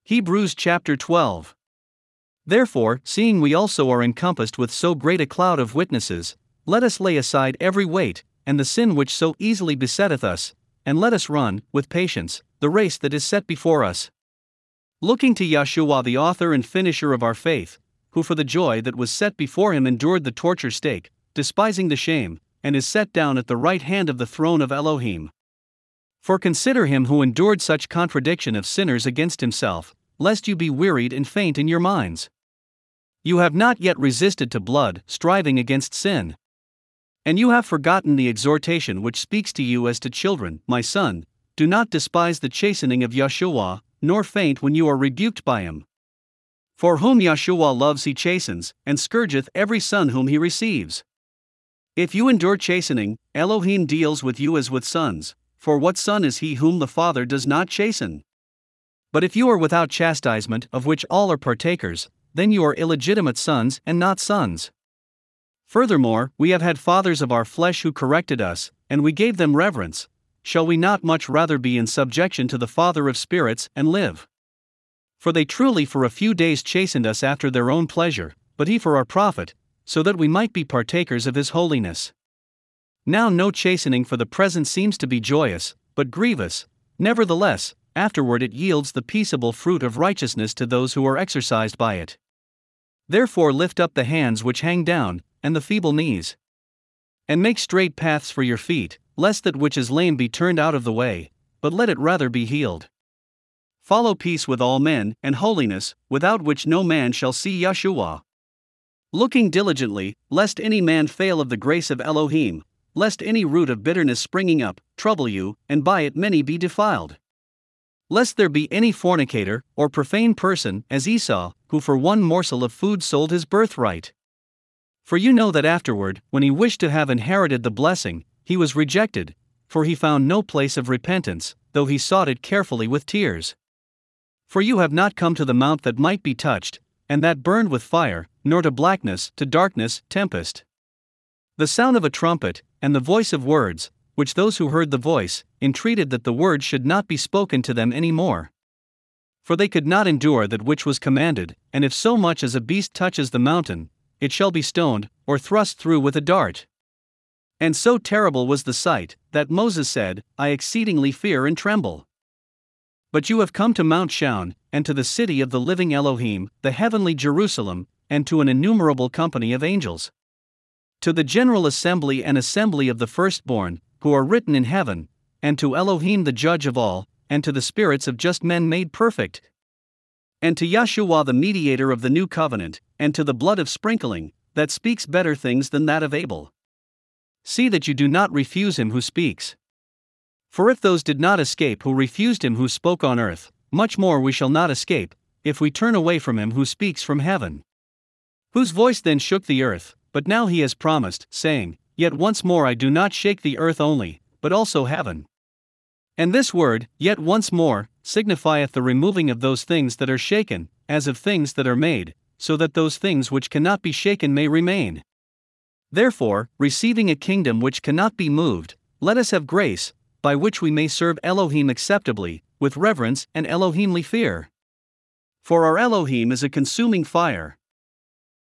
Hebrews chapter 12. Therefore, seeing we also are encompassed with so great a cloud of witnesses, let us lay aside every weight, and the sin which so easily besetteth us, and let us run, with patience, the race that is set before us. Looking to Yeshua, the author and finisher of our faith, who for the joy that was set before him endured the torture stake, despising the shame, and is set down at the right hand of the throne of Elohim. For consider him who endured such contradiction of sinners against himself, lest you be wearied and faint in your minds. You have not yet resisted to blood, striving against sin. And you have forgotten the exhortation which speaks to you as to children. My son, do not despise the chastening of Yeshua, nor faint when you are rebuked by him. For whom Yeshua loves he chastens, and scourgeth every son whom he receives. If you endure chastening, Elohim deals with you as with sons, for what son is he whom the Father does not chasten? But if you are without chastisement, of which all are partakers, then you are illegitimate sons and not sons. Furthermore, we have had fathers of our flesh who corrected us, and we gave them reverence. Shall we not much rather be in subjection to the Father of spirits and live? For they truly for a few days chastened us after their own pleasure, but he for our profit, so that we might be partakers of his holiness. Now no chastening for the present seems to be joyous, but grievous; nevertheless, afterward it yields the peaceable fruit of righteousness to those who are exercised by it. Therefore lift up the hands which hang down, and the feeble knees. And make straight paths for your feet, lest that which is lame be turned out of the way, but let it rather be healed. Follow peace with all men, and holiness, without which no man shall see Yeshua. Looking diligently, lest any man fail of the grace of Elohim, lest any root of bitterness springing up, trouble you, and by it many be defiled. Lest there be any fornicator, or profane person, as Esau, who for one morsel of food sold his birthright. For you know that afterward, when he wished to have inherited the blessing, he was rejected, for he found no place of repentance, though he sought it carefully with tears. For you have not come to the mount that might be touched, and that burned with fire, nor to blackness, to darkness, tempest. The sound of a trumpet, and the voice of words, which those who heard the voice, entreated that the word should not be spoken to them any more. For they could not endure that which was commanded, and if so much as a beast touches the mountain, it shall be stoned, or thrust through with a dart. And so terrible was the sight, that Moses said, I exceedingly fear and tremble. But you have come to Mount Shaun, and to the city of the living Elohim, the heavenly Jerusalem, and to an innumerable company of angels. To the general assembly and assembly of the firstborn, who are written in heaven, and to Elohim the judge of all, and to the spirits of just men made perfect. And to Yeshua the mediator of the new covenant, and to the blood of sprinkling, that speaks better things than that of Abel. See that you do not refuse him who speaks. For if those did not escape who refused him who spoke on earth, much more we shall not escape, if we turn away from him who speaks from heaven. Whose voice then shook the earth, but now he has promised, saying, Yet once more I do not shake the earth only, but also heaven. And this word, yet once more, signifieth the removing of those things that are shaken, as of things that are made, so that those things which cannot be shaken may remain. Therefore, receiving a kingdom which cannot be moved, let us have grace, by which we may serve Elohim acceptably, with reverence and Elohimly fear. For our Elohim is a consuming fire.